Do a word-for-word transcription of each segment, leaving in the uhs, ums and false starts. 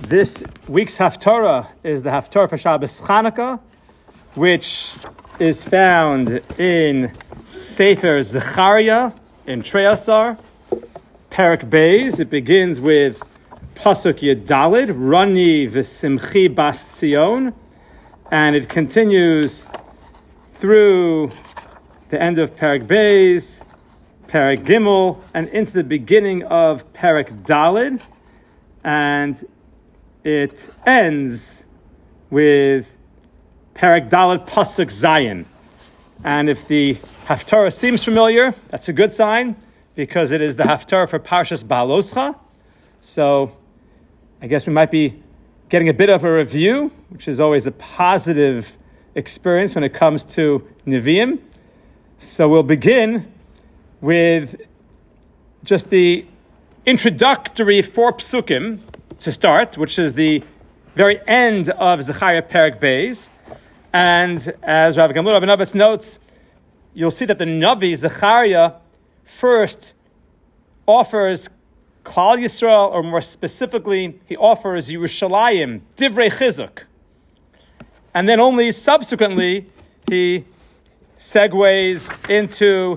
This week's Haftarah is the Haftarah for Shabbos Chanukah, which is found in Sefer Zechariah in Treyasar, Perek Beis. It begins with Pasuk Yedalid, Rani v'Simchi Bas Tzion, and it continues through the end of Perek Beis, Perek Gimel, and into the beginning of Perek Dalid, and it ends with Perek Dalid Pasuk Zayin. And if the Haftarah seems familiar, that's a good sign, because it is the Haftarah for Parshas Baaloscha. So I guess we might be getting a bit of a review, which is always a positive experience when it comes to Nevi'im. So we'll begin with just the introductory four psukim to start, which is the very end of Zechariah Perek Beis. And as Rav Gamliel Rabinovitz notes, you'll see that the Navi, Zechariah, first offers Klal Yisrael, or more specifically, he offers Yerushalayim, Divrei Chizuk. And then only subsequently, he segues into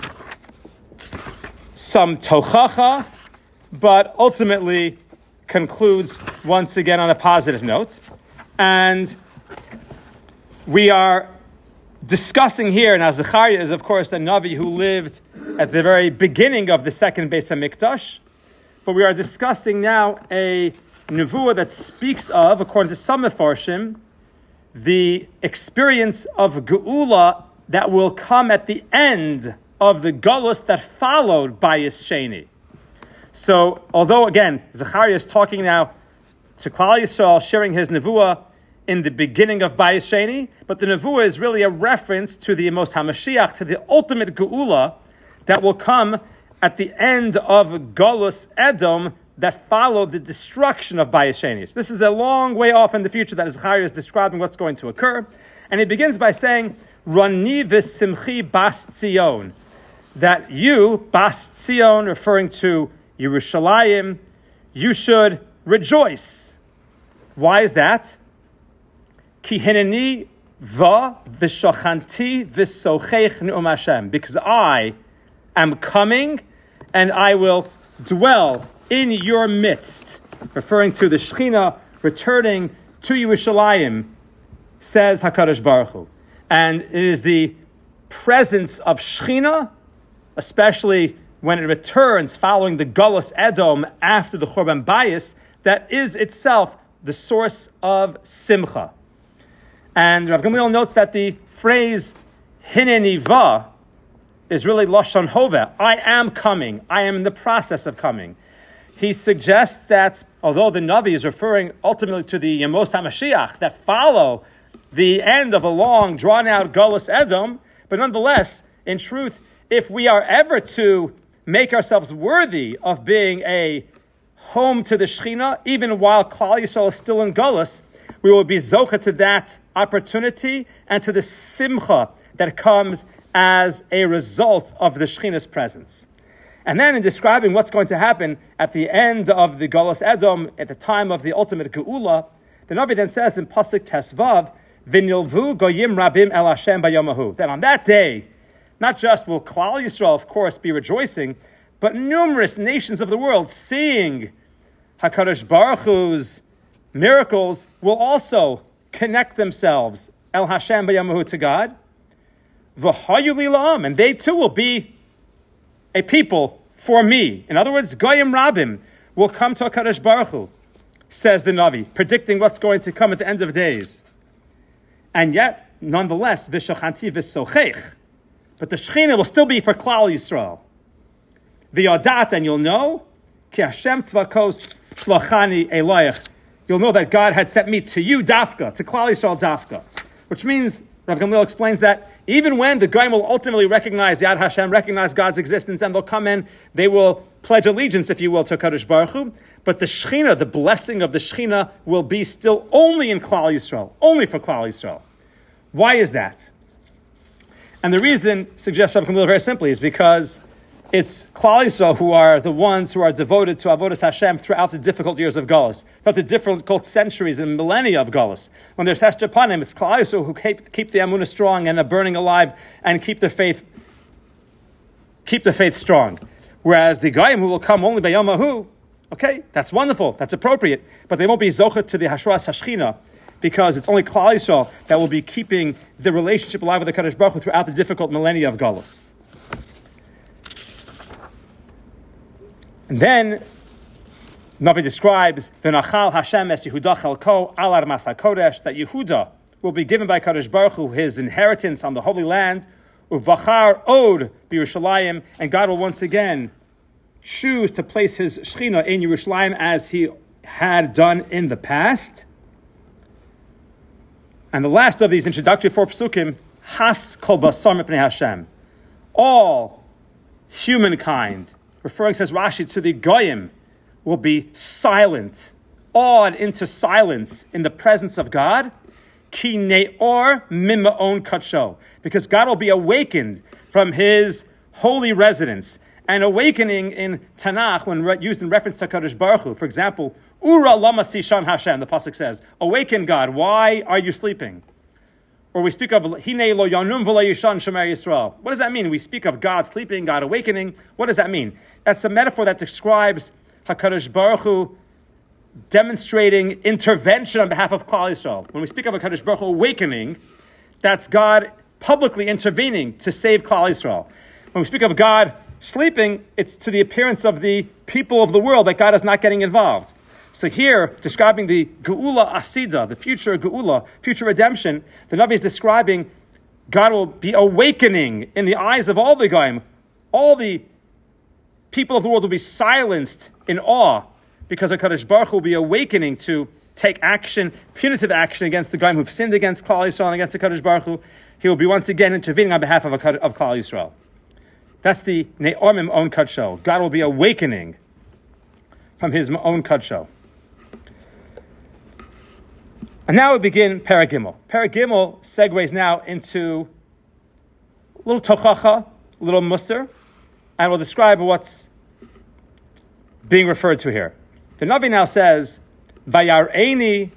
some Tochacha, but ultimately concludes once again on a positive note. And we are discussing here, now Zechariah is of course the Navi who lived at the very beginning of the second Beis HaMikdash, but we are discussing now a Nevuah that speaks of, according to some Mefarshim, the experience of Geula that will come at the end of the Galus that followed Bayis Sheni. So, although again, Zechariah is talking now to Klal Yisrael, sharing his Nevuah in the beginning of Bayis Sheni, but the Nevuah is really a reference to the Yemos HaMashiach, to the ultimate Geula that will come at the end of Galus Edom that followed the destruction of Bayis Sheni. So this is a long way off in the future that Zechariah is describing what's going to occur. And he begins by saying, Rani v'Simchi Bas Tzion, that you, Bas Tzion, referring to Yerushalayim, you should rejoice. Why is that? Ki hineni va v'shachanti v'sochech ne'um Hashem. Because I am coming and I will dwell in your midst. Referring to the Shekhinah returning to Yerushalayim, says HaKadosh Baruch Hu. And it is the presence of Shekhinah, especially when it returns following the Galus Edom after the Churban Bayis, that is itself the source of Simcha. And Rav Gamliel notes that the phrase Hineni va is really Lashon Hoveh. I am coming. I am in the process of coming. He suggests that although the Navi is referring ultimately to the Yemos HaMashiach that follow the end of a long, drawn-out Galus Edom, but nonetheless, in truth, if we are ever to make ourselves worthy of being a home to the Shekhinah, even while Klal Yisrael is still in Galus, we will be zocha to that opportunity and to the simcha that comes as a result of the Shekhinah's presence. And then in describing what's going to happen at the end of the Galus Edom, at the time of the ultimate Geula, the Navi then says in Pasuk Tesvav, V'nilvu goyim rabim el Hashem bayomahu, that on that day, not just will Klal Yisrael, of course, be rejoicing, but numerous nations of the world seeing HaKadosh Baruch Hu's miracles will also connect themselves, El Hashem B'Yamahu, to God. V'hayu li la'am, and they too will be a people for me. In other words, Goyim Rabim will come to HaKadosh Baruch Hu, says the Navi, predicting what's going to come at the end of days. And yet, nonetheless, V'shachanti v'sochech, but the Shekhinah will still be for Klal Yisrael. V'yadat, and you'll know, Ki Hashem tzvakos shlachani elayach. You'll know that God had sent me to you, Dafka, to Klal Yisrael Dafka. Which means, Rav Gamliel explains that even when the Goyim will ultimately recognize Yad Hashem, recognize God's existence, and they'll come in, they will pledge allegiance, if you will, to Kadosh Baruch Hu. But the Shekhinah, the blessing of the Shekhinah, will be still only in Klal Yisrael, only for Klal Yisrael. Why is that? And the reason, suggests Rav Gamliel very simply, is because it's Klal Yisrael who are the ones who are devoted to Avodas Hashem throughout the difficult years of Galus, throughout the difficult centuries and millennia of Galus. When there's Hester Panim, it's Klal Yisrael who keep, keep the Amunah strong and are burning alive and keep the faith keep the faith strong. Whereas the Goyim who will come only by Yom Hahu, okay, that's wonderful, that's appropriate, but they won't be Zochet to the Hashras Hashchina, because it's only Klal Yisrael that will be keeping the relationship alive with the Kadosh Baruch Hu throughout the difficult millennia of Galus. And then Navi describes V'nachal Hashem es Yehuda chelko al Armas HaKodesh, that Yehuda will be given by Kadosh Baruch Hu his inheritance on the Holy Land, Uvachar od b'Yerushalayim, and God will once again choose to place his Shechina in Yerushalayim as he had done in the past. And the last of these introductory four psukim, Has kol basar mipnei Hashem, all humankind, referring, says Rashi, to the Goyim, will be silent, awed into silence in the presence of God. Ki ne'or mima'on kadsho, because God will be awakened from his holy residence. And awakening in Tanakh, when re- used in reference to Kadosh Baruch Hu, for example, Ura lama sishan Hashem, the pasuk says, awaken God, why are you sleeping? Or we speak of Hinei lo yanum v'lo yishan shomer Yisrael. What does that mean? We speak of God sleeping, God awakening. What does that mean? That's a metaphor that describes HaKadosh Baruch Hu demonstrating intervention on behalf of Klal Yisrael. When we speak of HaKadosh Baruch Hu awakening, that's God publicly intervening to save Klal Yisrael. When we speak of God sleeping, it's to the appearance of the people of the world that God is not getting involved. So here, describing the Geula Asida, the future Geula, future redemption, the Navi is describing God will be awakening in the eyes of all the Goyim. All the people of the world will be silenced in awe, because HaKadosh Baruch Hu will be awakening to take action, punitive action against the Goyim who've sinned against Klal Yisrael and against HaKadosh Baruch Hu. He will be once again intervening on behalf of, of Klal Yisrael. That's the Ne'omim own Kadsho. God will be awakening from his own Kadsho. And now we begin Perek Gimel. Perek Gimel segues now into a little tochacha, a little musar, and we'll describe what's being referred to here. The Navi now says, Vayar'eni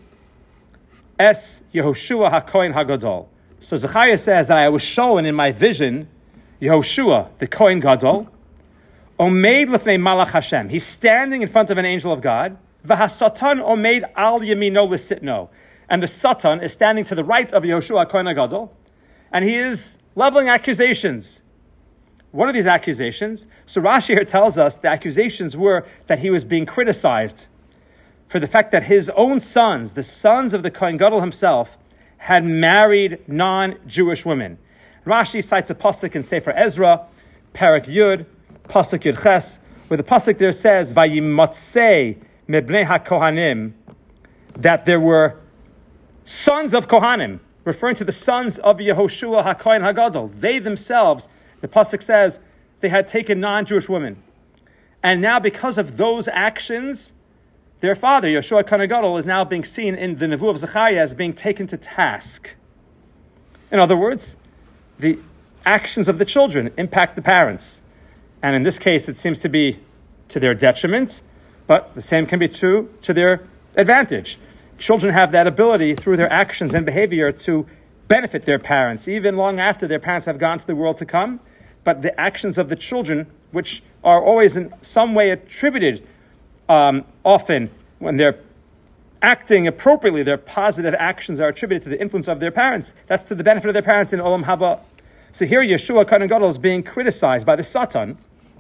es Yehoshua HaKohen HaGadol. So Zechariah says that I was shown in my vision Yehoshua, the Kohen Gadol, Omeid lefnei Malach Hashem. He's standing in front of an angel of God. V'hasatan omeid al yamino l'sitno. And the Satan is standing to the right of Yehoshua Kohen Gadol, and he is leveling accusations. What are these accusations? So Rashi here tells us the accusations were that he was being criticized for the fact that his own sons, the sons of the Kohen Gadol himself, had married non-Jewish women. Rashi cites a pasuk in Sefer Ezra, Perek Yud, pasuk Yud Ches, where the pasuk there says, "Vayimatzei mebnei haKohanim," that there were sons of Kohanim, referring to the sons of Yehoshua HaKohen HaGadol. They themselves, the pasuk says, they had taken non-Jewish women. And now because of those actions, their father, Yehoshua HaKohen HaGadol, is now being seen in the Nevuah of Zechariah as being taken to task. In other words, the actions of the children impact the parents. And in this case, it seems to be to their detriment, but the same can be true to their advantage. Children have that ability through their actions and behavior to benefit their parents, even long after their parents have gone to the world to come. But the actions of the children, which are always in some way attributed, um, often when they're acting appropriately, their positive actions are attributed to the influence of their parents. That's to the benefit of their parents in Olam Haba. So here Yeshua Kohen Gadol is being criticized by the Satan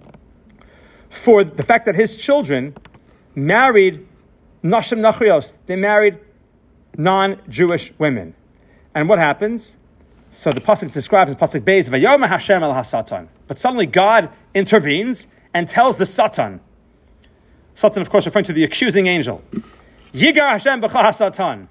for the fact that his children married Nashim Nachrios. They married non-Jewish women. And what happens? So the pasuk describes the pasuk Beis, Vayoma Hashem el HaSatan. But suddenly God intervenes and tells the Satan, Satan of course referring to the accusing angel, Yigar Hashem b'cha HaSatan.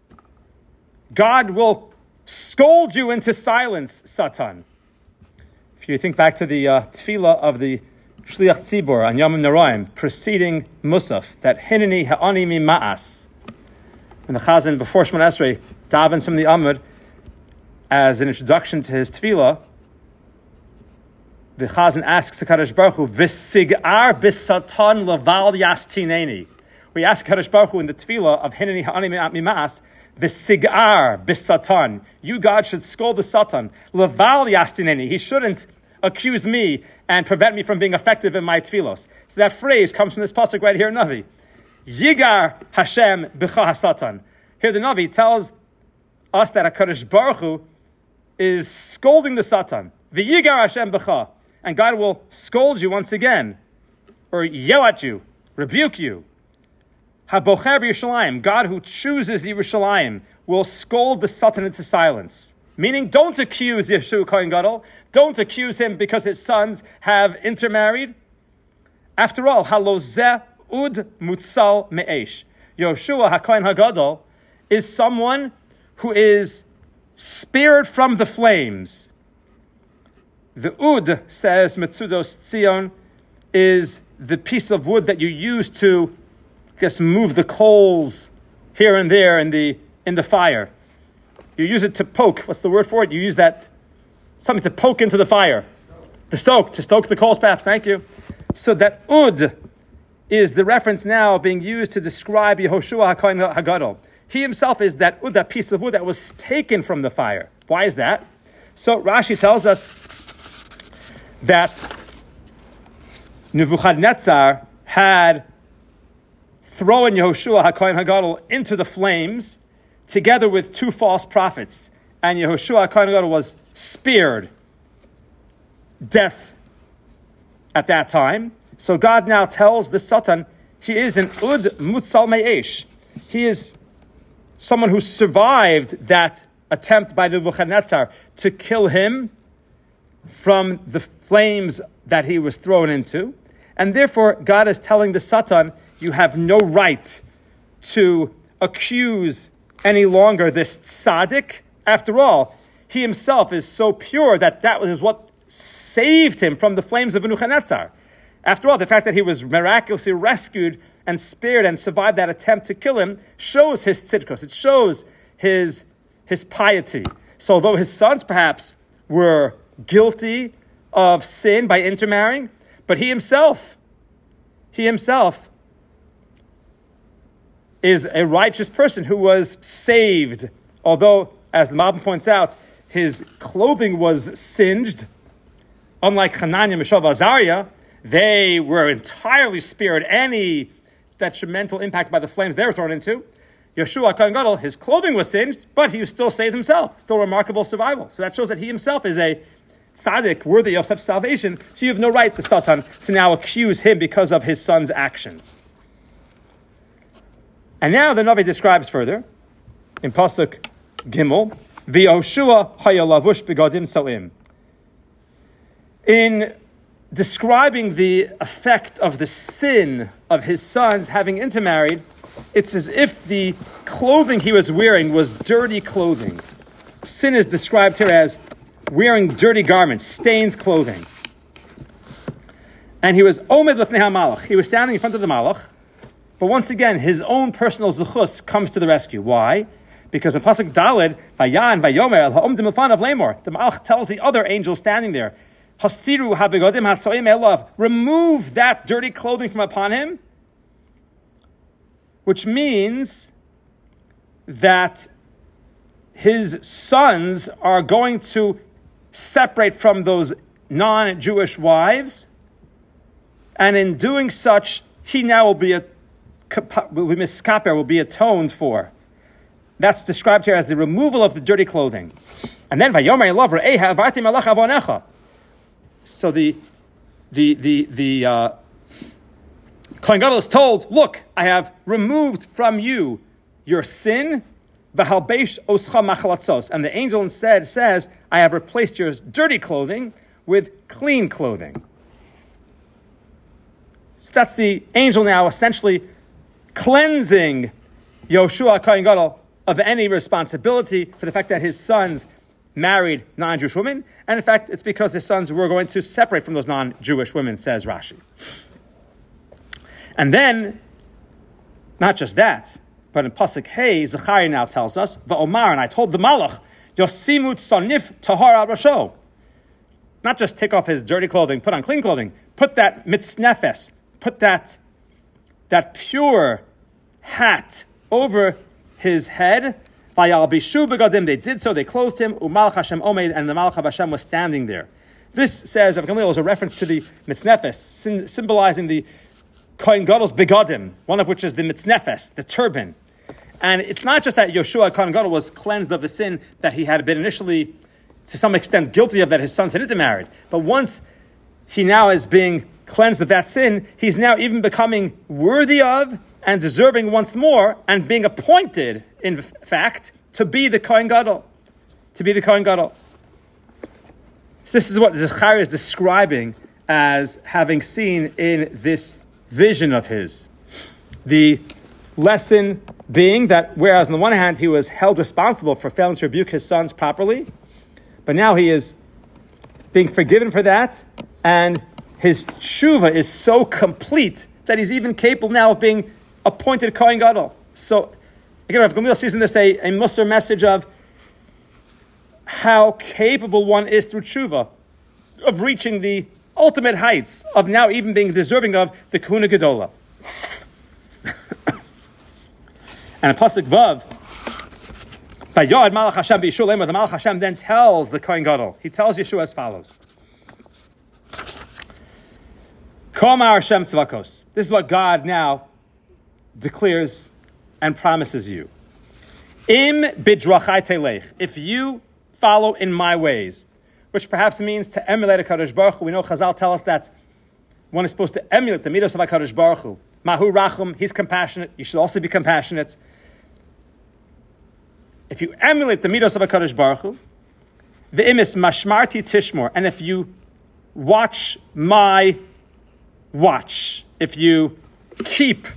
God will scold you into silence, Satan. If you think back to the uh, tefillah of the Shliach Tzibor on Yom Noraim, preceding Musaf, that Hineni ha'ani mi ma'as. And the Chazan, before Shemon Esrei, davens from the Amud, as an introduction to his tefillah, the Chazan asks HaKadosh Baruch Hu, V'sigar b'satan leval yastineni. We ask HaKadosh Baruch Hu in the tefillah of Hineni ha'ani mimas, V'sigar b'satan. You, God, should scold the Satan. Leval yastineni. He shouldn't accuse me and prevent me from being effective in my tefillos. So that phrase comes from this pasuk right here in Navi. Yigar Hashem b'cha hasatan. Here the Navi tells us that HaKadosh Baruch Hu is scolding the Satan. V'yigar Hashem b'cha. And God will scold you once again, or yell at you, rebuke you. HaBocher b'Yerushalayim, God who chooses Yerushalayim, will scold the Satan into silence. Meaning, don't accuse Yeshua Kohen Gadol. Don't accuse him because his sons have intermarried. After all, halozeh ud mutzal me'esh. Yeshua HaKohen HaGadol is someone who is spared from the flames. The ud, says Metzudos Tzion, is the piece of wood that you use to, I guess, move the coals here and there in the in the fire. You use it to poke. What's the word for it? You use that, something to poke into the fire. The stoke, to stoke the coals perhaps, thank you. So that ud is the reference now being used to describe Yehoshua HaKohen HaGadol. He himself is that ud, that piece of wood that was taken from the fire. Why is that? So Rashi tells us that Nebuchadnezzar had thrown Yehoshua HaKohen HaGadol into the flames together with two false prophets. And Yehoshua HaKohen HaGadol was spared death at that time. So God now tells the Satan, he is an ud mutzal me'esh. He is someone who survived that attempt by Nebuchadnezzar to kill him from the flames that he was thrown into. And therefore, God is telling the Satan, you have no right to accuse any longer this tzaddik. After all, he himself is so pure that that was what saved him from the flames of Nebuchadnezzar. After all, the fact that he was miraculously rescued and spared and survived that attempt to kill him shows his tzidkos. It shows his, his piety. So although his sons perhaps were guilty of sin by intermarrying, but he himself, he himself is a righteous person who was saved. Although, as the Malbim points out, his clothing was singed. Unlike Hananiah, Mishael, and Azariah, they were entirely spared any detrimental impact by the flames they were thrown into. Yeshua HaKohen Gadol, his clothing was singed, but he still saved himself. Still remarkable survival. So that shows that he himself is a tzaddik worthy of such salvation. So you have no right, the Satan, to now accuse him because of his son's actions. And now the Navi describes further, in Pasuk Gimel, V'Yoshua haya lavush begadim so'im. In describing the effect of the sin of his sons having intermarried, it's as if the clothing he was wearing was dirty clothing. Sin is described here as wearing dirty garments, stained clothing. And he was Omed Lefnei HaMalach. He was standing in front of the Malach. But once again, his own personal zechus comes to the rescue. Why? Because in Pasuk Daled, Vayan Vayomer El Ha'omdim Lefanav Lemor, the Malach tells the other angel standing there, Hasiru habegodim hatzoim elav. Remove that dirty clothing from upon him, which means that his sons are going to separate from those non-Jewish wives, and in doing such, he now will be a will be miskaper, will be atoned for. That's described here as the removal of the dirty clothing. And then Vayomer elav re'eh ha'avarti malach avonecha. So the the the the uh, Kohen Gadol is told, look, I have removed from you your sin, v'halbesh oscha machalatzos. And the angel instead says, I have replaced your dirty clothing with clean clothing. So that's the angel now essentially cleansing Yoshua Kohen Gadol of any responsibility for the fact that his sons married non-Jewish women, and in fact, it's because his sons were going to separate from those non-Jewish women, says Rashi. And then, not just that, but in Pasuk Hey, Zechariah now tells us, Va'omar, and I told the Malach, Yosimut Sonif Tahar al Rasho. not just take off his dirty clothing, put on clean clothing, put that mitznefes, put that, that pure hat over his head. They did so, they clothed him, Umalach Hashem Omed, and the Malach of Hashem was standing there. This, says Rav Gamliel, is a reference to the mitznefes, symbolizing the Kohen Gadol's begodim, one of which is the mitznefes, the turban. And it's not just that Yoshua Kohen Gadol was cleansed of the sin that he had been initially, to some extent, guilty of, that his sons had intermarried. But once he now is being cleansed of that sin, he's now even becoming worthy of and deserving once more, and being appointed, in fact, to be the Kohen Gadol. To be the Kohen Gadol. So this is what Zechariah is describing as having seen in this vision of his. The lesson being that whereas on the one hand he was held responsible for failing to rebuke his sons properly, but now he is being forgiven for that, and his tshuva is so complete that he's even capable now of being appointed Kohen Gadol. So again, Rav Gamliel sees in this a, a Musar message of how capable one is through tshuva of reaching the ultimate heights of now even being deserving of the Kahuna Gedola. And in Pasuk Vav, Vayod Malach Hashem b'Yeshua Lemor, the Malach Hashem then tells the Kohen Gadol, he tells Yeshua as follows. Komar Hashem Tzvakos. This is what God now declares and promises you. Im bidrachai telech. If you follow in my ways, which perhaps means to emulate HaKadosh Baruch Hu. We know Chazal tell us that one is supposed to emulate the midos of HaKadosh Baruch Hu. Mahu rachum, he's compassionate. You should also be compassionate. If you emulate the midos of HaKadosh Baruch Hu, ve'imis mashmarti tishmor, and if you watch my watch, if you keep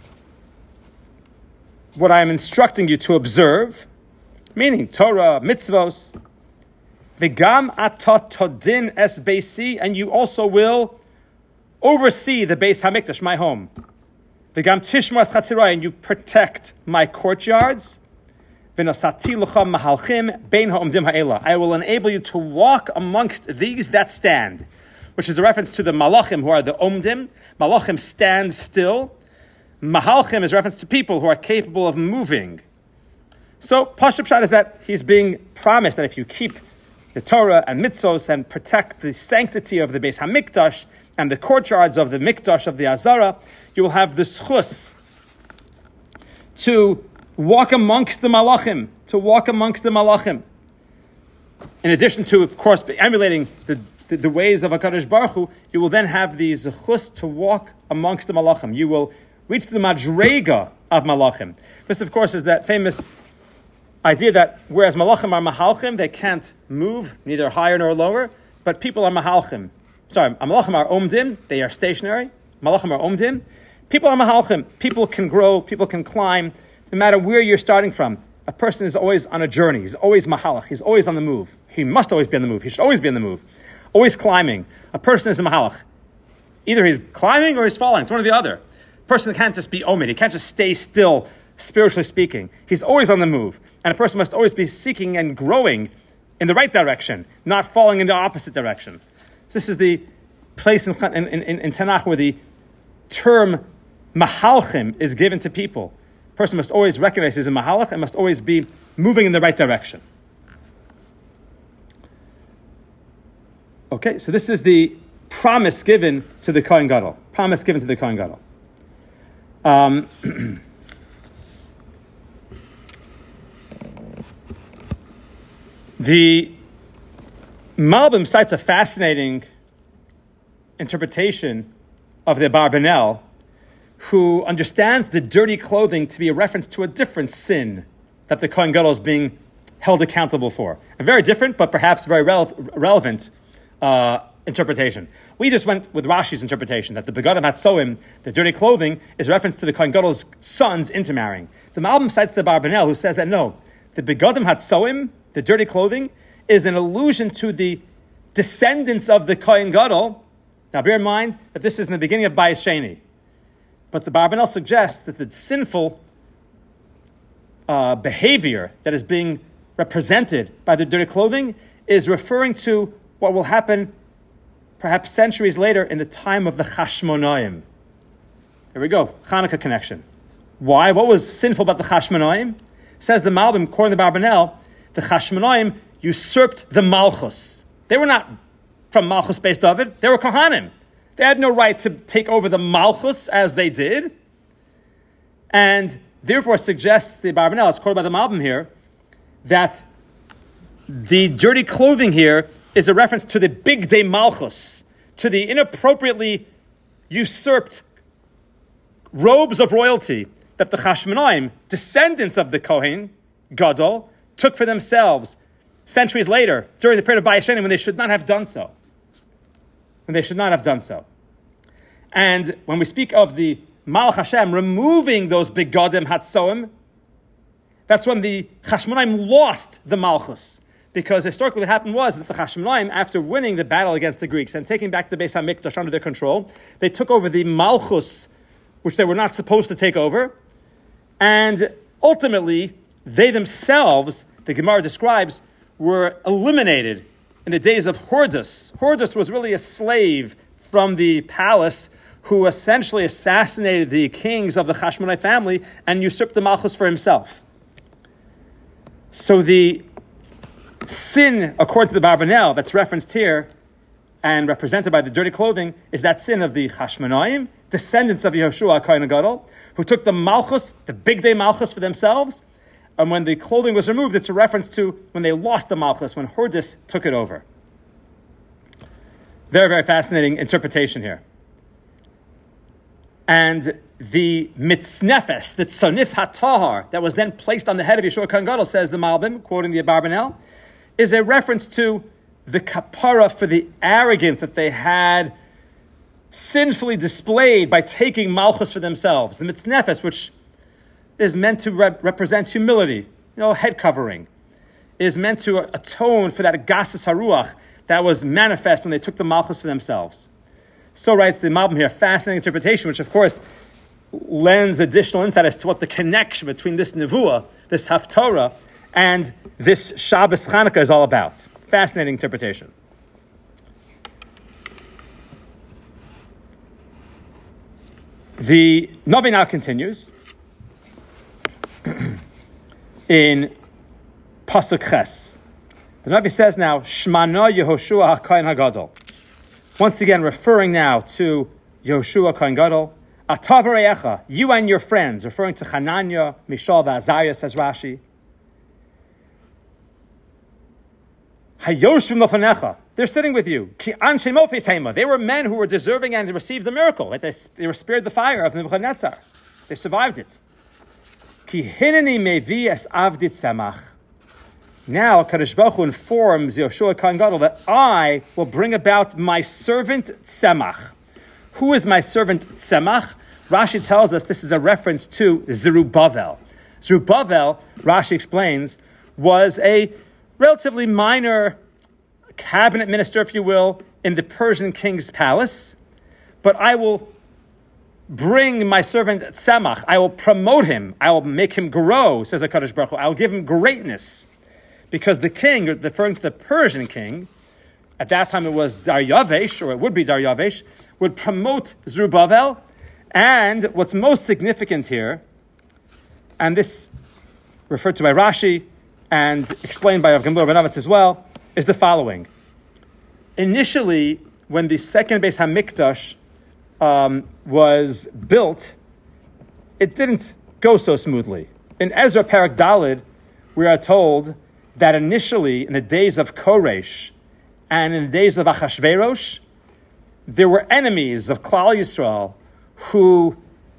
what I am instructing you to observe, meaning Torah, mitzvos, v'gam atat todin es beisi, and you also will oversee the Beis Hamikdash, my home. V'gam tishmor es chatzirah, and you protect my courtyards. V'nosati l'cham mahalchim bein ha'omdim ha'ela. I will enable you to walk amongst these that stand, which is a reference to the malachim, who are the omdim. Malachim stand still. Mahalchim is a reference to people who are capable of moving. So, Pashup Pshat is that he's being promised that if you keep the Torah and mitzvos and protect the sanctity of the Beis Hamikdash and the courtyards of the Mikdash of the Azara, you will have the schus to walk amongst the malachim, to walk amongst the malachim. In addition to, of course, emulating the, the, the ways of HaKadosh Baruch Hu, you will then have the zechus to walk amongst the malachim. You will reach the madrega of malachim. This, of course, is that famous idea that whereas malachim are mahalchim, they can't move, neither higher nor lower, but people are mahalchim. Sorry, malachim are omdim, they are stationary. Malachim are omdim. People are mahalchim. People can grow, people can climb, no matter where you're starting from. A person is always on a journey. He's always mahalach. He's always on the move. He must always be on the move. He should always be on the move. Always climbing. A person is a mahalach. Either he's climbing or he's falling. It's one or the other. A person can't just be omid. He can't just stay still, spiritually speaking. He's always on the move. And a person must always be seeking and growing in the right direction, not falling in the opposite direction. So this is the place in, in, in, in Tanakh where the term mahalchim is given to people. A person must always recognize he's a mahalach and must always be moving in the right direction. Okay, so this is the promise given to the Kohen Gadol. Promise given to the Kohen Gadol. Um, the Malbim cites a fascinating interpretation of the Abarbanel, who understands the dirty clothing to be a reference to a different sin that the Kohen Gadol is being held accountable for. A very different, but perhaps very rele- relevant uh, interpretation. We just went with Rashi's interpretation that the Begadim Hatsoim, the dirty clothing, is a reference to the Kohen Gadol's sons intermarrying. The Malbim cites the Abarbanel, who says that no, the Begadim Hatsoim, the dirty clothing, is an allusion to the descendants of the Kohen Gadol. Now bear in mind that this is in the beginning of Bayis Sheni. But the Abarbanel suggests that the sinful uh, behavior that is being represented by the dirty clothing is referring to what will happen perhaps centuries later, in the time of the Chashmonaim. There we go, Hanukkah connection. Why? What was sinful about the Chashmonaim? Says the Malbim, according to the Barbanel, the Chashmonaim usurped the Malchus. They were not from Malchus based David, they were Kohanim. They had no right to take over the Malchus as they did. And therefore suggests the Barbanel, it's quoted by the Malbim here, that the dirty clothing here is a reference to the Big Day Malchus, to the inappropriately usurped robes of royalty that the Chashmonaim, descendants of the Kohen Gadol, took for themselves centuries later, during the period of Bayis Sheni, when they should not have done so. When they should not have done so. And when we speak of the Malach Hashem removing those begadim hatzoim, that's when the Chashmonaim lost the Malchus. Because historically what happened was that the Chashmonaim, after winning the battle against the Greeks and taking back the Beis HaMikdash under their control, they took over the Malchus, which they were not supposed to take over. And ultimately, they themselves, the Gemara describes, were eliminated in the days of Hordus. Hordus was really a slave from the palace who essentially assassinated the kings of the Chashmonai family and usurped the Malchus for himself. So the sin, according to the Barbanel, that's referenced here and represented by the dirty clothing, is that sin of the Chashmonaim, descendants of Yehoshua HaKohen HaGadol, who took the Malchus, the big day Malchus for themselves, and when the clothing was removed, it's a reference to when they lost the Malchus, when Hordus took it over. Very, very fascinating interpretation here. And the mitznefes, the tzonif hatahar, that was then placed on the head of Yeshua HaKohen HaGadol, says the Malbim, quoting the Abarbanel, is a reference to the kapara for the arrogance that they had sinfully displayed by taking Malchus for themselves. The mitznefes, which is meant to rep- represent humility, you know, head covering, is meant to atone for that gastus haruach that was manifest when they took the Malchus for themselves. So writes the Malbim here, fascinating interpretation, which of course lends additional insight as to what the connection between this nevuah, this haftorah, and this Shabbos Chanukah is all about. Fascinating interpretation. The Navi now continues in Pasuk Ches. The Navi says now, Shmana Yehoshua HaKohen HaGadol. Once again, referring now to Yehoshua HaKohen HaGadol. Atav Re'echa, you and your friends, referring to Hananiah, Mishael, Azariah, says Rashi. Hayoshvim Lofanecha, they're sitting with you. Ki anshe mofes hema, they were men who were deserving and received the miracle. Right? They, they were spared the fire of Nebuchadnezzar. They survived it. Ki hineni mevi es avdit samach. Now Kadosh Baruch Hu informs Yehoshua HaKohen Gadol that I will bring about my servant Tzemach. Who is my servant Tzemach? Rashi tells us this is a reference to Zerubbabel. Zerubbabel, Rashi explains, was a relatively minor cabinet minister, if you will, in the Persian king's palace. But I will bring my servant Tzemach. I will promote him. I will make him grow, says HaKadosh Baruch Hu. I will give him greatness. Because the king, referring to the Persian king, at that time it was Daryavesh, or it would be Daryavesh, would promote Zerubbabel. And what's most significant here, and this referred to by Rashi and explained by Rav Gamliel Rabinovitz as well, is the following. Initially, when the second Beis HaMikdash um, was built, it didn't go so smoothly. In Ezra Parak Dalid, we are told that initially, in the days of Koresh and in the days of Achashverosh, there were enemies of Klal Yisrael who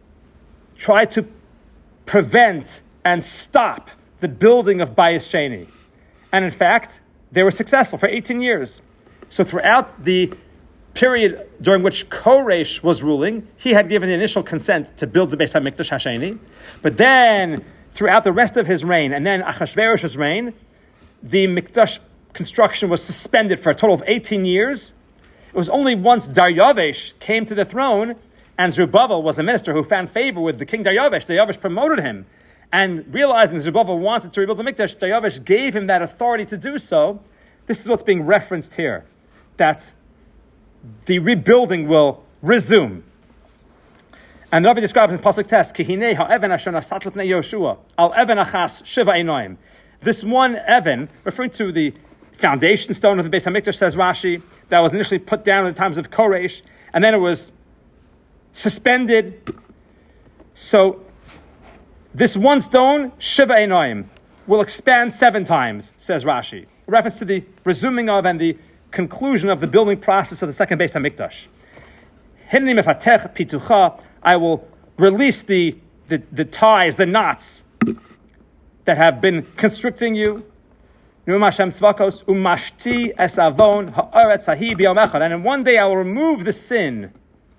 tried to prevent and stop the building of Bayis Sheni. And in fact, they were successful for eighteen years. So throughout the period during which Koresh was ruling, he had given the initial consent to build the Beis HaMikdash Hasheni. But then, throughout the rest of his reign, and then Achashverosh's reign, the Mikdash construction was suspended for a total of eighteen years. It was only once Daryavesh came to the throne, and Zerubbabel was a minister who found favor with the king Daryavesh. Daryavesh promoted him, and realizing that Zerubbabel wanted to rebuild the Mikdash, Daryavesh gave him that authority to do so. This is what's being referenced here, that the rebuilding will resume. And the Navi describes in Pasuk Tes, Ki hinei ha'even asher nasat lifnei Yoshua, al even achas shiva einoim. This one Evan, referring to the foundation stone of the Beis HaMikdash, says Rashi, that was initially put down in the times of Koresh, and then it was suspended. So this one stone, Shiva Einoim, will expand seven times, says Rashi. A reference to the resuming of and the conclusion of the building process of the second Beis HaMikdash. Hinni mefatech pitucha, I will release the, the, the ties, the knots that have been constricting you. And in one day I will remove the sin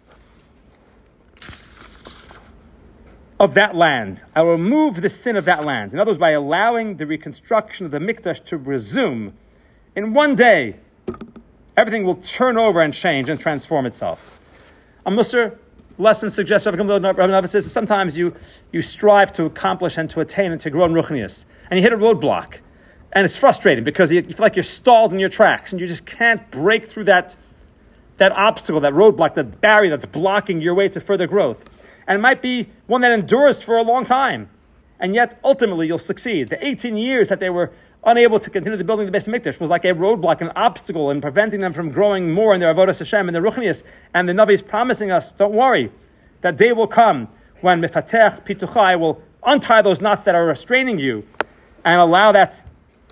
of that land. I will remove the sin of that land. In other words, by allowing the reconstruction of the Mikdash to resume, in one day, everything will turn over and change and transform itself. A Musar lesson suggests, says, sometimes you, you strive to accomplish and to attain and to grow in Ruchnius, and you hit a roadblock. And it's frustrating because you, you feel like you're stalled in your tracks and you just can't break through that, that obstacle, that roadblock, that barrier that's blocking your way to further growth. And it might be one that endures for a long time. And yet, ultimately, you'll succeed. The eighteen years that they were unable to continue the building of the Beis HaMikdash was like a roadblock, an obstacle in preventing them from growing more in their Avodas Hashem and their Ruchnius. And the Navi is promising us, don't worry, that day will come when Mefatech Pituchai will untie those knots that are restraining you and allow that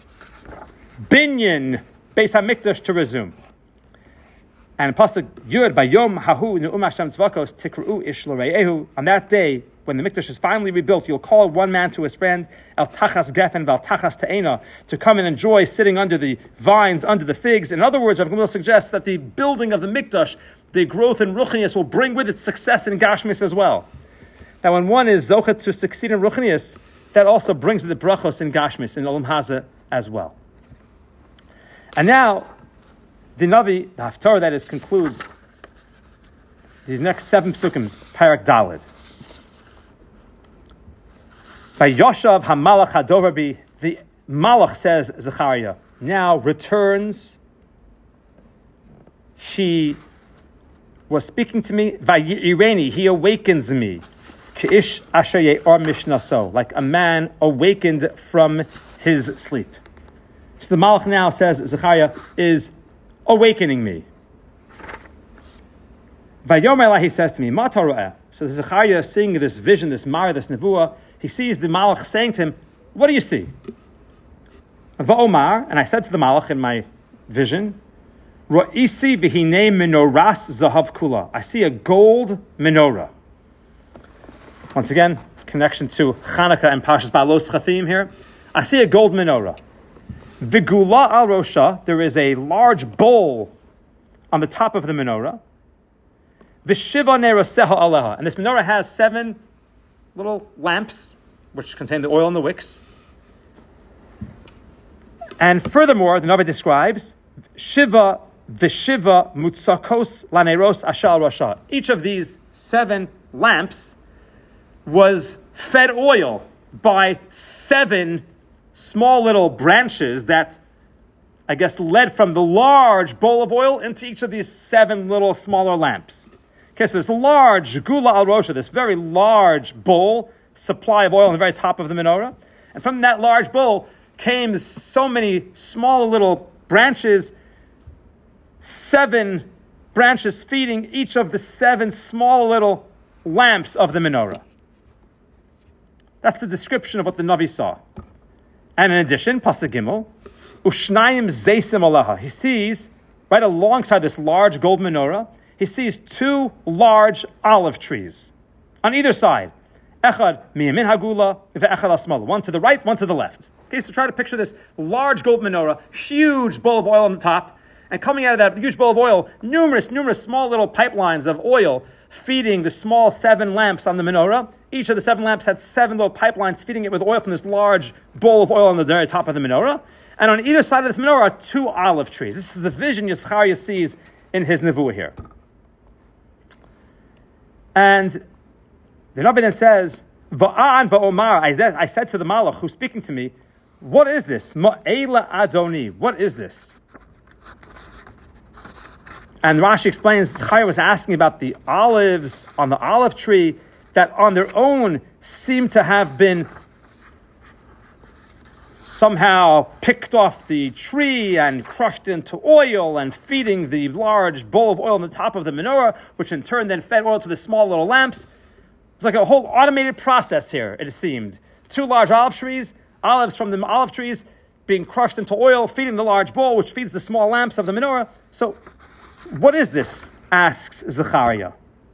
binyan Beis HaMikdash to resume. And Pasuk Yud, Bayom Hahu Ne'um Hashem Tzvakos Tikru Ish L'Re'ehu, on that day, when the Mikdash is finally rebuilt, you'll call one man to his friend, El Tachas Gefen Val Tachas Te'ena, to come and enjoy sitting under the vines, under the figs. In other words, Rav Gamliel suggests that the building of the Mikdash, the growth in Ruchnius, will bring with it success in Gashmis as well. Now, when one is Zochet to succeed in Ruchnius, that also brings with it brachos in Gashmis, in Olam Hazeh as well. And now, the Navi, the Haftarah that is, concludes these next seven psukim, Parak Daled. By Yoshav HaMalach HaDoverbi, the Malach says, Zechariah, now returns. He was speaking to me, Vayireni, he awakens me. K'ish asher ye'or mishnaso, like a man awakened from his sleep. So the Malach now says, Zechariah is awakening me. Vayomer, he says to me, Ma taroeh. So Zechariah is seeing this vision, this Mara, this Nevuah. He sees the Malach saying to him, what do you see? Va'omar, and I said to the Malach in my vision, Ra'isi v'hinei menoras zahav kula. I see a gold menorah. Once again, connection to Chanukah and Parshas Ba'alos Chathim here. I see a gold menorah. V'gula al rosha, there is a large bowl on the top of the menorah. V'shiva neraseha aleha, and this menorah has seven little lamps, which contain the oil and the wicks. And furthermore, the Navi describes Shiva v'Shiva mutzakos laneros ashal rasha. Each of these seven lamps was fed oil by seven small little branches that, I guess, led from the large bowl of oil into each of these seven little smaller lamps. Okay, so this large gula al rosha, this very large bowl, supply of oil on the very top of the menorah. And from that large bowl came so many small little branches, seven branches feeding each of the seven small little lamps of the menorah. That's the description of what the Navi saw. And in addition, Pasuk Gimel, Ushnayim Zeisim Aleha. He sees, right alongside this large gold menorah, he sees two large olive trees on either side. Echad miyamin hagula ve'echad asmal. One to the right, one to the left. Okay, so try to picture this large gold menorah, huge bowl of oil on the top, and coming out of that huge bowl of oil, numerous, numerous small little pipelines of oil feeding the small seven lamps on the menorah. Each of the seven lamps had seven little pipelines feeding it with oil from this large bowl of oil on the very top of the menorah. And on either side of this menorah are two olive trees. This is the vision Yischariah sees in his nevuah here. And the Navi then says, Va'an va'omar, I said to the Malach who's speaking to me, what is this? Ma'ela Adoni, what is this? And Rashi explains, Chaya was asking about the olives on the olive tree that on their own seem to have been somehow picked off the tree and crushed into oil and feeding the large bowl of oil on the top of the menorah, which in turn then fed oil to the small little lamps. It's like a whole automated process here, it seemed. Two large olive trees, olives from the olive trees being crushed into oil, feeding the large bowl, which feeds the small lamps of the menorah. So, what is this? Asks Zechariah.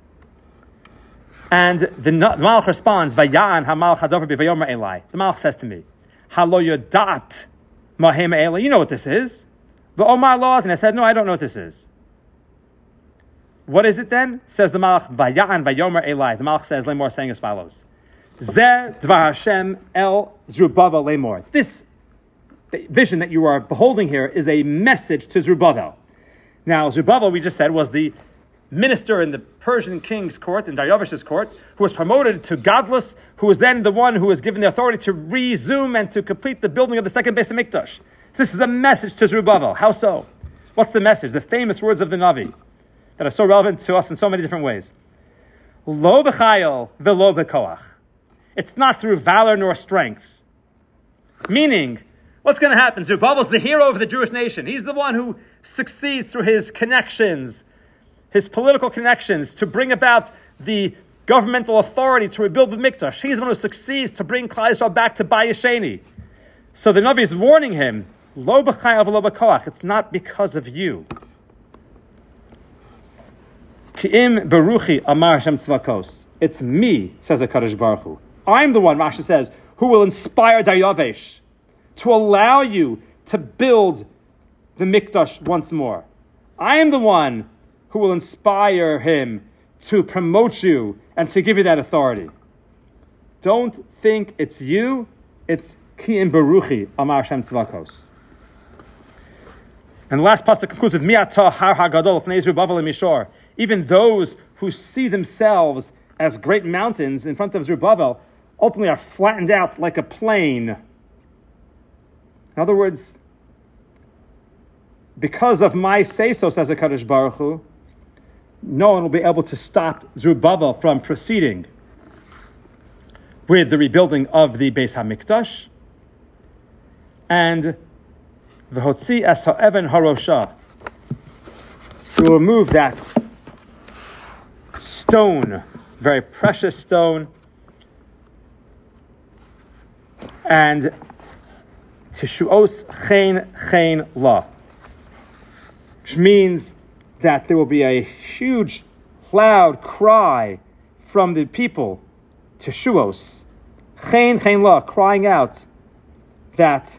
And the, the Malach responds, Vayan ha-Malach hadover b'vayomer Eli. The Malach says to me, Halo yodat mahem Eli. You know what this is. The Omar laws. And I said, no, I don't know what this is. What is it then? Says the Malach, Vayan vayomer Eli. The Malach says, Lemor, saying as follows. Zeh dvar Hashem el Zerubbabel lemor. This vision that you are beholding here is a message to Zerubbabel. Now, Zerubbabel, we just said, was the minister in the Persian king's court, in Dariush's court, who was promoted to godless, who was then the one who was given the authority to resume and to complete the building of the second Beis HaMikdash. This is a message to Zerubbabel. How so? What's the message? The famous words of the Navi that are so relevant to us in so many different ways. Lo b'chayil v'lo b'koach. It's not through valor nor strength. Meaning, what's going to happen? Zerubbabel's the hero of the Jewish nation. He's the one who succeeds through his connections, his political connections, to bring about the governmental authority to rebuild the Mikdash. He's the one who succeeds to bring Klal Yisrael back to Bayesheni. So the Navi is warning him, Lo b'chayav lo b'koach. It's not because of you. Ki'im beruchi amar Hashem tzvakos. It's me, says HaKadosh Baruch Hu. I'm the one, Rashi says, who will inspire Daryavesh to allow you to build the Mikdash once more. I am the one who will inspire him to promote you and to give you that authority. Don't think it's you, it's Ki im Beruchi, Amar Hashem Tzvakos. And the last pasuk concludes with Mi'ata har hagadol fnei Zerubbabel mishor. Even those who see themselves as great mountains in front of Zerubbabel ultimately are flattened out like a plain. In other words, because of my say-so, says HaKadosh Baruch Hu, no one will be able to stop Zerubbabel from proceeding with the rebuilding of the Beis HaMikdash. And v'hotzi es ha'even harosha, to remove that stone, very precious stone, and tishuos chen chen la, which means that there will be a huge, loud cry from the people, tishuos chen chen la, crying out that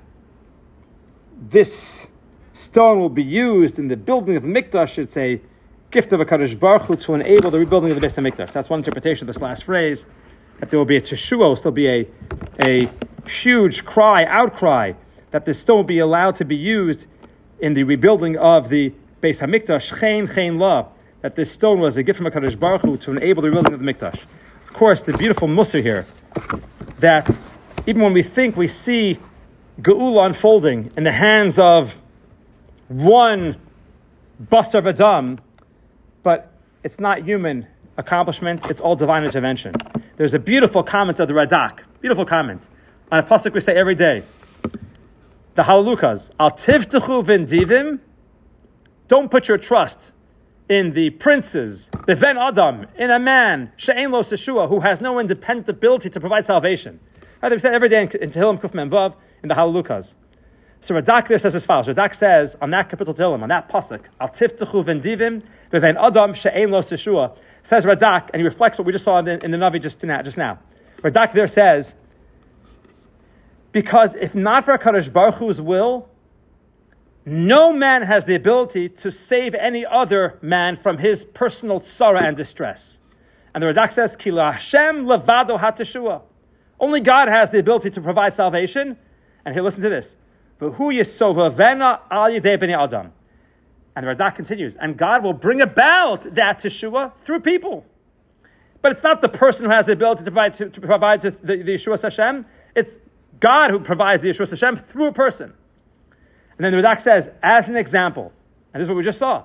this stone will be used in the building of the Mikdash. It's a gift of HaKadosh Baruch Hu to enable the rebuilding of the Beis HaMikdash. That's one interpretation of this last phrase, that there will be a teshuos, there'll be a, a huge cry, outcry, that this stone will be allowed to be used in the rebuilding of the Beis HaMikdash, chen chen la, that this stone was a gift from HaKadosh Baruch Hu to enable the rebuilding of the Mikdash. Of course, the beautiful mussar here, that even when we think we see Geula unfolding in the hands of one Basar V'Dam, but it's not human accomplishment, it's all divine intervention. There's a beautiful comment of the Radak, beautiful comment, on a pasuk we say every day. The Halalukas, Al tivtechu v'ndivim, don't put your trust in the princes, the Ben Adam, in a man, she'ein lo seshua, who has no independent ability to provide salvation. Right, we say every day in, in Tehillim Kuf Mem Vav, in the Halalukas. So Radak there says as follows. Radak says on that capital Tehillim, on that pasuk, Al tivtechu v'ndivim, v'ven Adam she'ein lo seshua, says Radak, and he reflects what we just saw in the, in the Navi just now, just now. Radak there says, because if not for HaKadosh Baruch Hu's will, no man has the ability to save any other man from his personal tzara and distress. And the Radak says, Ki Hashem levado hateshua. Only God has the ability to provide salvation. And here, listen to this. V'hu yisovavena al yidei bnei Adam. And the Radak continues, and God will bring about that Teshua through people. But it's not the person who has the ability to provide to, to provide to the, the Yeshua Hashem. It's God who provides the Yeshua Hashem through a person. And then the Radak says, as an example, and this is what we just saw,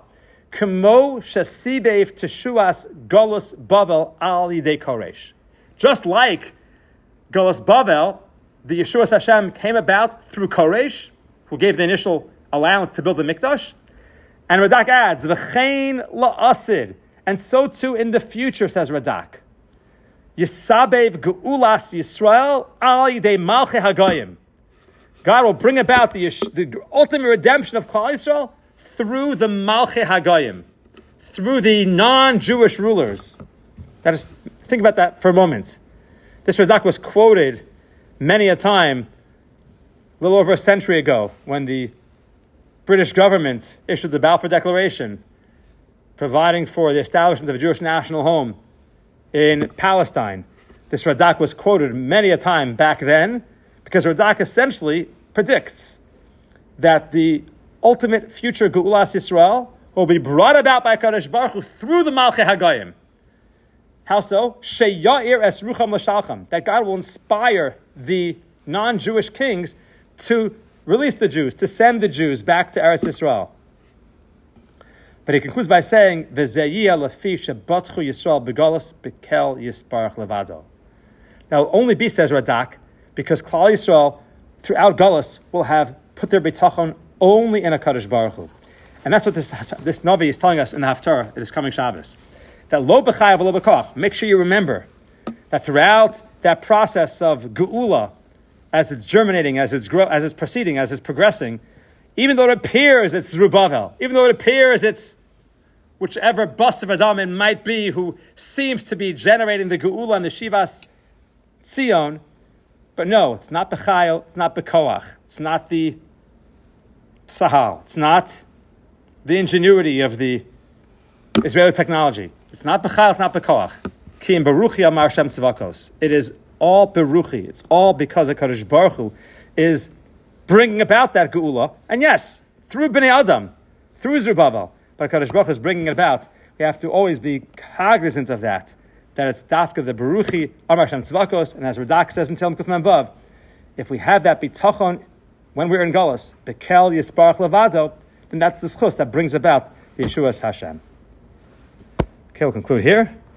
Kemo shasibev teshuas Golus Bavel al yidei Koresh. Just like Golus Bavel, the Yeshuas Hashem came about through Koresh, who gave the initial allowance to build the Mikdash. And Radak adds, V'chein la'asid. And so too in the future, says Radak. Yisabev Geulas Yisrael al yidei Malchei Hagoyim. God will bring about the, the ultimate redemption of Klal Yisrael through the Malchei Hagoyim, through the non-Jewish rulers. That is, think about that for a moment. This Radak was quoted many a time, a little over a century ago, when the British government issued the Balfour Declaration, providing for the establishment of a Jewish national home in Palestine. This Radak was quoted many a time back then, because Radak essentially predicts that the ultimate future Geulas Yisrael will be brought about by Kadosh Baruch Hu through the Malchei Hagoyim. How so? Sheyair es rucham l'shalcham. That God will inspire the non-Jewish kings to release the Jews, to send the Jews back to Eretz Yisrael. But he concludes by saying, V'zeyiyah lefi shebatchu Yisrael begolos bekel yisparach levado. Now, only be, says Radak, because Klal Yisrael, throughout Golus, will have put their bitachon only in a Kadosh Baruch Hu. And that's what this, this Navi is telling us in the Haftarah this coming Shabbos. That lo b'chayav lo b'koch. Make sure you remember that throughout that process of Geula, as it's germinating, as it's grow, as it's proceeding, as it's progressing, even though it appears it's Zerubbabel, even though it appears it's whichever bus of Adam it might be who seems to be generating the Geula and the Shivas Tzion, but no, it's not b'chayil, it's not b'koach, it's not the Sahal, it's not the ingenuity of the Israeli technology. It's not b'chayil, it's not b'koach. Ki im beruchi amar Shem tzvakos. It is all beruchi. It's all because of Kadosh Baruch Hu is bringing about that geula. And yes, through Bnei Adam, through Zerubbabel, but Kadosh Baruch Hu is bringing it about. We have to always be cognizant of that, that it's dafka the beruchi amar Shem tzvakos. And as Radak says in Telem Kuf Mem Vav, if we have that bitachon when we're in Golus, bekel yisparach levado, then that's the schus that brings about the Yeshuas Hashem. Okay, we'll conclude here.